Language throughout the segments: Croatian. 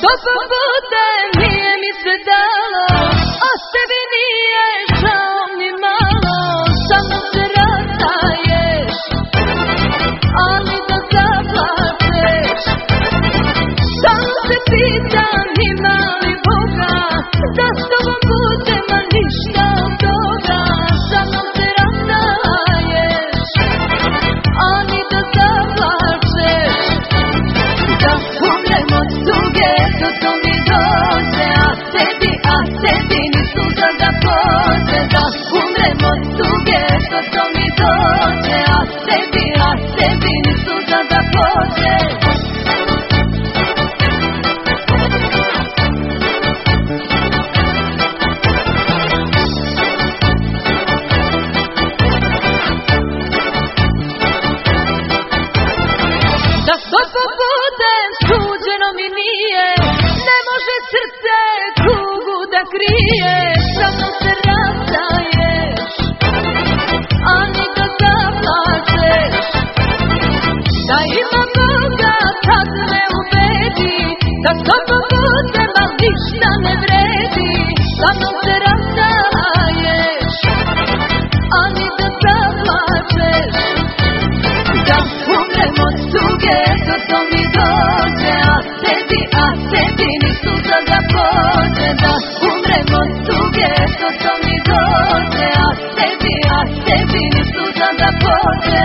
skopom putem nije mi se dalo, o tebi nije žao ni malo. Sa mnom se rastaješ, ali da zaplačeš. Samo se pitam ima li Boga, da s tobom budem, a ništa od toga. Sa mnom se rastaješ, ali da zaplačeš. Da umrem od tuge, to mi dođe, a tebi ni suza da pođe. Da umrem od tuge, to mi dođe, a tebi ni suza da pođe. Da skopom putem suđeno mi nije, ne može srce tugu da krije. Sa mnom se rastaješ, ali da zaplačeš. Da ima Boga kad me ubedi, da skopom putem, al ništa ne vredi. Sa mnom se rastaješ, ali da zaplačeš. Da umrem od tuge, to mi dođe, a tebi ni suza da pođe. Da umrem od tuge, to mi dođe, a tebi ni suza da pođe.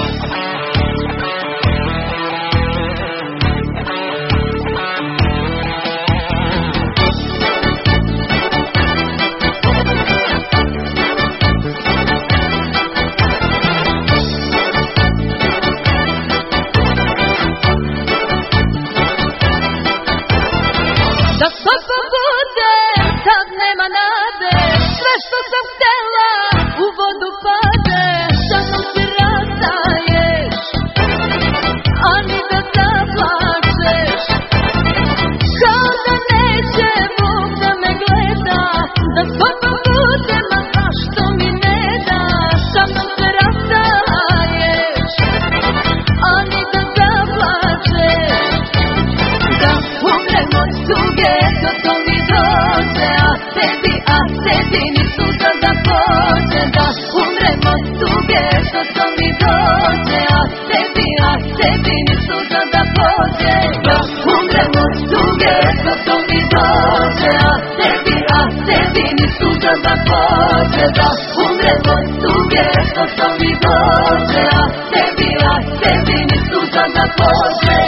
Da skopom putem sad nema nade, sve što sam htjela u vodu pade. Sa mnom se rastaješ, ali da zaplačeš. Kao da neće Bog da me gleda, da skopom putem, a zašto mi ne da. Sa mnom se rastaješ, ali da zaplačeš. Da umrem od tuge, to mi dođe, a tebi ni suza da pođe. Da umrem od tuge, to mi dođe, a tebi ni suza da pođe. Da umrem od tuge, to mi dođe, a tebi ni suza da pođe. Da umrem od tuge, to mi dođe, a tebi ni suza da pođe.